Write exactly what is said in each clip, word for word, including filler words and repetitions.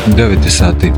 devet je sati.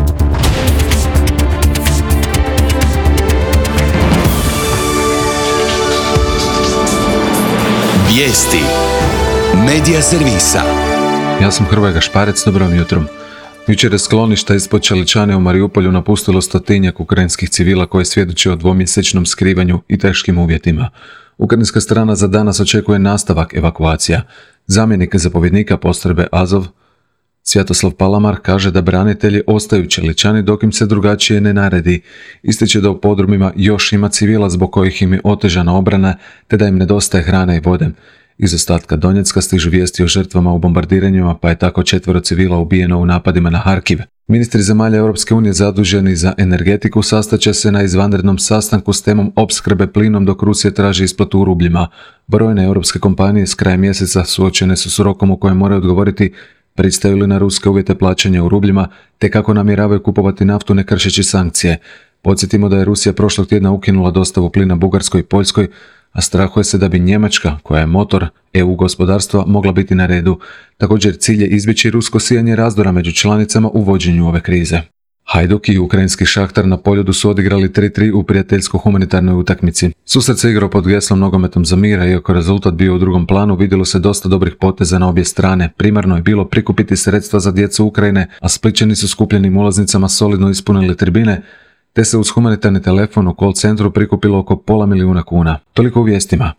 Vijesti Medija servisa. Ja sam Hrvoje Gašparec, dobrom jutrom. Jučer je skloništa ispod Čeličane u Mariupolju napustilo stotinjak ukrajinskih civila koji svjedoče o dvomjesečnom skrivanju i teškim uvjetima. Ukrajinska strana za danas očekuje nastavak evakuacija. Zamjenik zapovjednika postrojbe Azov, Svjatoslav Palamar, kaže da branitelji ostaju Čeličani dok im se drugačije ne naredi. Ističe da u podrumima još ima civila zbog kojih im je otežana obrana, te da im nedostaje hrane i vode. Iz ostatka Donjecka stižu vijesti o žrtvama u bombardiranjima, pa je tako četvero civila ubijeno u napadima na Harkiv. Ministri zemalja Europske unije zaduženi za energetiku sastaće se na izvanrednom sastanku s temom opskrbe plinom dok Rusija traži isplatu u rubljima. Brojne europske kompanije s krajem mjeseca suočene su s rokom u kojem moraju odgovoriti pristaju li na ruske uvjete plaćanja u rubljima, te kako namjeravaju kupovati naftu ne kršeći sankcije. Podsjetimo da je Rusija prošlog tjedna ukinula dostavu plina Bugarskoj i Poljskoj, a strahuje se da bi Njemačka, koja je motor E U gospodarstva, mogla biti na redu. Također cilj je izbjeći rusko sijanje razdora među članicama u vođenju ove krize. Hajduk i ukrajinski Šahtar na Poljudu su odigrali tri tri u prijateljsko-humanitarnoj utakmici. Susret se igrao pod geslom Nogometom za mir, a iako rezultat bio u drugom planu, vidjelo se dosta dobrih poteza na obje strane. Primarno je bilo prikupiti sredstva za djecu Ukrajine, a Splićani su skupljenim ulaznicama solidno ispunili tribine, te se uz humanitarni telefon u call centru prikupilo oko pola milijuna kuna. Toliko u vijestima.